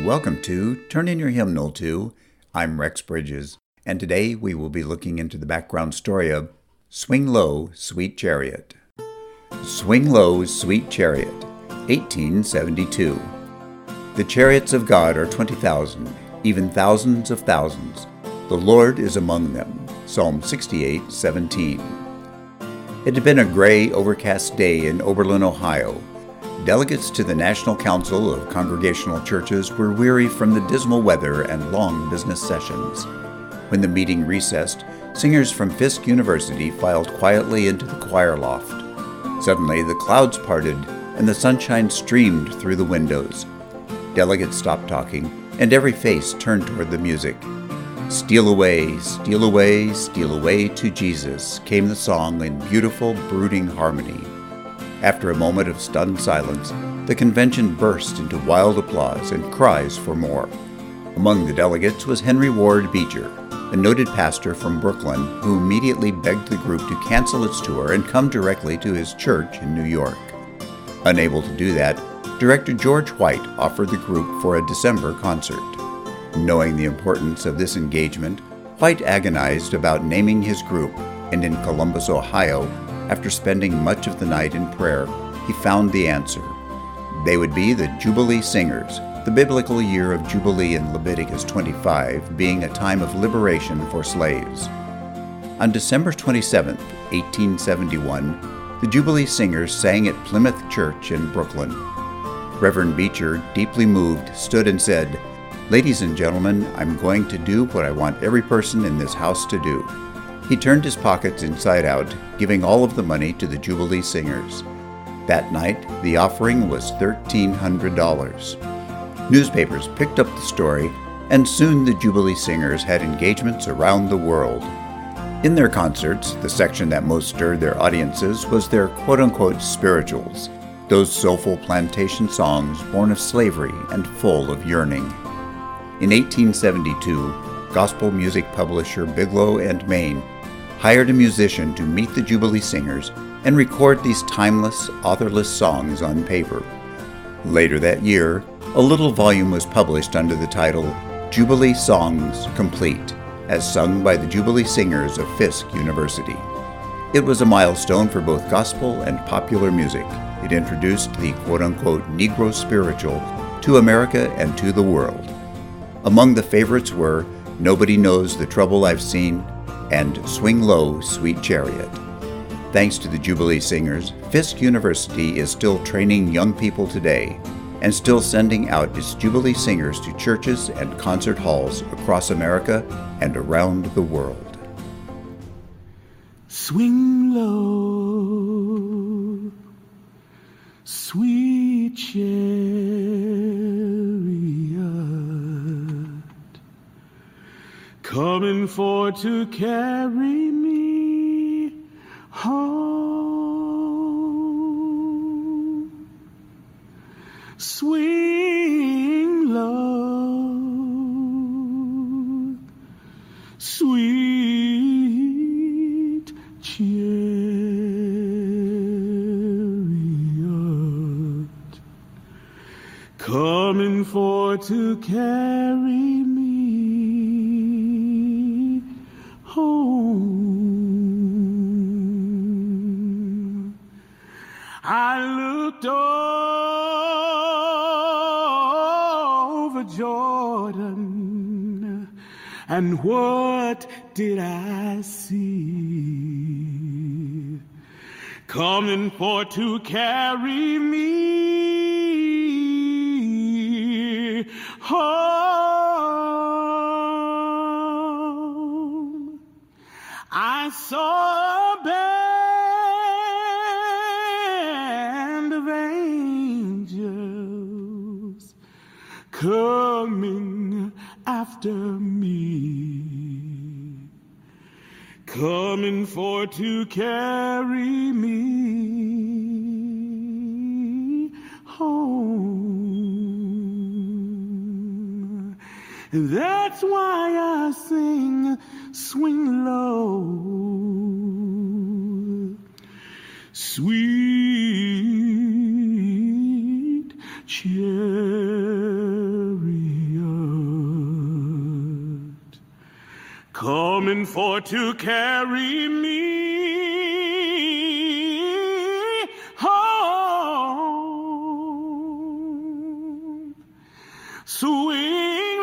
welcome to Turn In Your Hymnal To. I'm Rex Bridges, and today we will be looking into the background story of Swing Low, Sweet Chariot. Swing Low, Sweet Chariot, 1872. The chariots of God are 20,000, even thousands of thousands. The Lord is among them. Psalm 68:17. It had been a gray, overcast day in Oberlin, Ohio. Delegates to the National Council of Congregational Churches were weary from the dismal weather and long business sessions. When the meeting recessed, singers from Fisk University filed quietly into the choir loft. Suddenly, the clouds parted and the sunshine streamed through the windows. Delegates stopped talking, and every face turned toward the music. Steal away, steal away, steal away to Jesus, came the song in beautiful, brooding harmony. After a moment of stunned silence, the convention burst into wild applause and cries for more. Among the delegates was Henry Ward Beecher, a noted pastor from Brooklyn who immediately begged the group to cancel its tour and come directly to his church in New York. Unable to do that, director George White offered the group for a December concert. Knowing the importance of this engagement, White agonized about naming his group, and in Columbus, Ohio, after spending much of the night in prayer, he found the answer. They would be the Jubilee Singers, the biblical year of Jubilee in Leviticus 25 being a time of liberation for slaves. On December 27, 1871, the Jubilee Singers sang at Plymouth Church in Brooklyn. Reverend Beecher, deeply moved, stood and said, "Ladies and gentlemen, I'm going to do what I want every person in this house to do." He turned his pockets inside out, giving all of the money to the Jubilee Singers. That night, the offering was $1,300. Newspapers picked up the story, and soon the Jubilee Singers had engagements around the world. In their concerts, the section that most stirred their audiences was their quote-unquote spirituals, those soulful plantation songs born of slavery and full of yearning. In 1872, gospel music publisher Biglow and Main hired a musician to meet the Jubilee Singers and record these timeless, authorless songs on paper. Later that year, a little volume was published under the title Jubilee Songs Complete, as sung by the Jubilee Singers of Fisk University. It was a milestone for both gospel and popular music. It introduced the quote-unquote Negro spiritual to America and to the world. Among the favorites were Nobody Knows the Trouble I've Seen and Swing Low, Sweet Chariot. Thanks to the Jubilee Singers, Fisk University is still training young people today and still sending out its Jubilee Singers to churches and concert halls across America and around the world. Swing low, sweet chariot, coming for to carry me home. Swing low, sweet chariot, coming for to carry me home. I looked over Jordan, and what did I see? Coming for to carry me home. I saw a band of angels coming after me, coming for to carry me home. That's why I sing Swing Low, sweet chariot. coming for to carry me home. Swing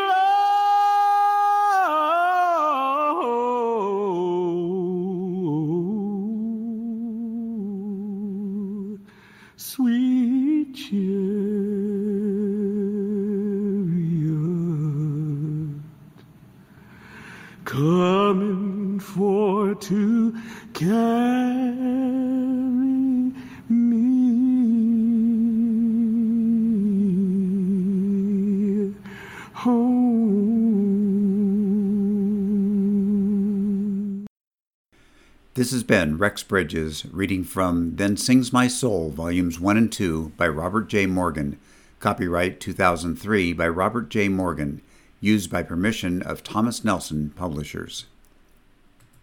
low, sweet chariot, coming for to carry me home. This has been Rex Bridges reading from Then Sings My Soul, Volumes 1 and 2 by Robert J. Morgan, copyright 2003 by Robert J. Morgan, used by permission of Thomas Nelson Publishers.